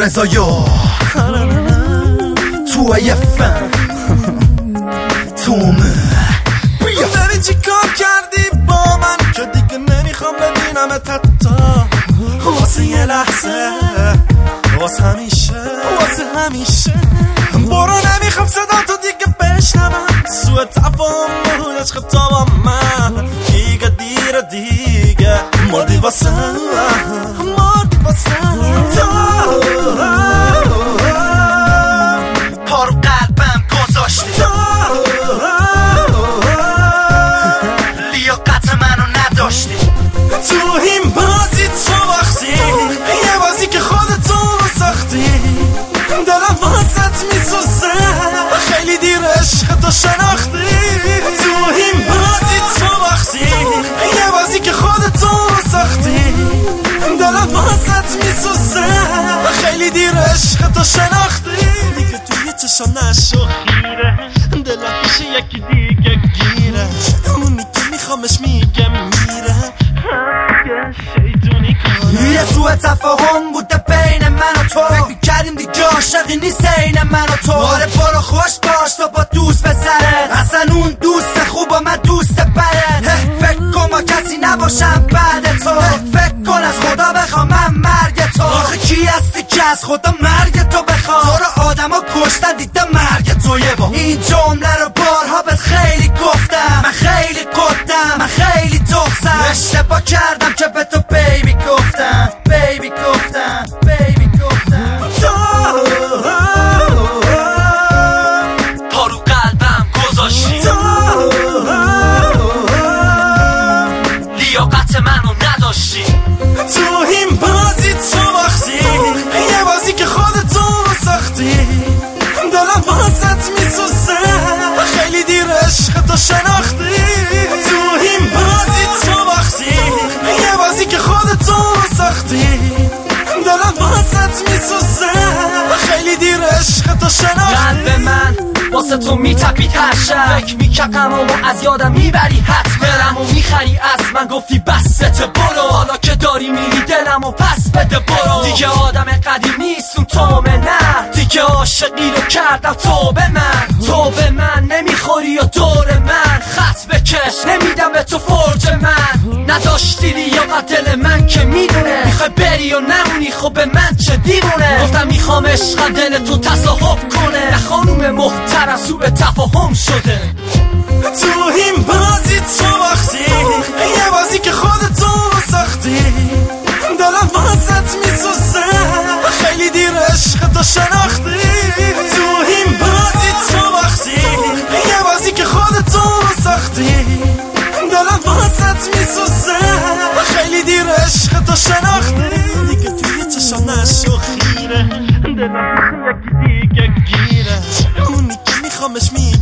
رضایا تو ایفن تومه بیا ببین چی کار کردی با من که دیگه نمیخوام ببینمت حتی واسه یه لحظه واسه همیشه برو نمیخوام صدا تو دیگه بشنوم سوء تفاهم بود عشق تو با من دیگه مردی واسه پا رو قلبم گذاشتی لیاقت منو نداشتی تو این بازی تو وقتی یه بازی که خودتو ساختی دلم واسط میسوزه خیلی دیر عشق تو شناختی تو این بازی تو وقتی یه بازی که خودتو ساختی دلم واسط میسوزه خیلی دیر عشق تو شناختی دیگه توی چشم نشو خیره دلم پیش یکی دیگه گیره اونی که میخوامش میگه میره شیطونی کنه یه سوء تفاهم بوده بین من و تو فکر میکردیم دیگه عاشقی نیست این من و تو آره برو خوش باش تو با دوست پسرت اصلا اون دوست خوب و من دوست بدت فکر کن با کسی نباشم بعد تو فکر کن از خدا بخوام من مرگ تو آخه کی هستی که از خدا مرگ تو بخوام تو رو آدم ها کشتن دیدم مرگ تو یه با این جمله رو بارها بهت خیلی گفتم من خیلی قدم من خیلی دخزم اشتباه کردم که به تو بیبی گفتم پا رو قلبم گذاشتی لیاقت منو نداشتی تو این بازی تو وقتی یه بازی که خودتو ساختی دلم واسط میسوزه خیلی دیر عشق تو شناختی تو این بازی تو وقتی یه بازی که خودتو ساختی دلم واسط میسوزه خیلی دیر عشق تو شناختی قلب من واسه تو میتپید هر شب فکر میکردم و از یادم میبری حتما برم و میخری از من گفتی بسته برو حالا که داری میری دلم و پس بده برو دیگه آدم قدیم نیستم تومه نه دیگه عاشقی رو کردم تو به من نمیخوری و دور من خط بکش نمیدم به تو فرج من نداشتی لیاقت دل من که میدونه میخوای بری و نمونی خب به من چه دیوونه گفتم میخوام عشق دل تو تصاحب کنه نه خانوم محترم سوء تفاهم شده تو این بازی تو وقتی یه بازی که خودتو ساختی دلم واسط میسوزه خیلی دیر عشق تو شناختی تو این بازی تو وقتی یه بازی که خودتو ساختی دلم واسط میسوزه خیلی دیر عشق تو شناختی دیگه توی چشم نشو خیره دلم یکی دیگه گیره اونی که میخوامش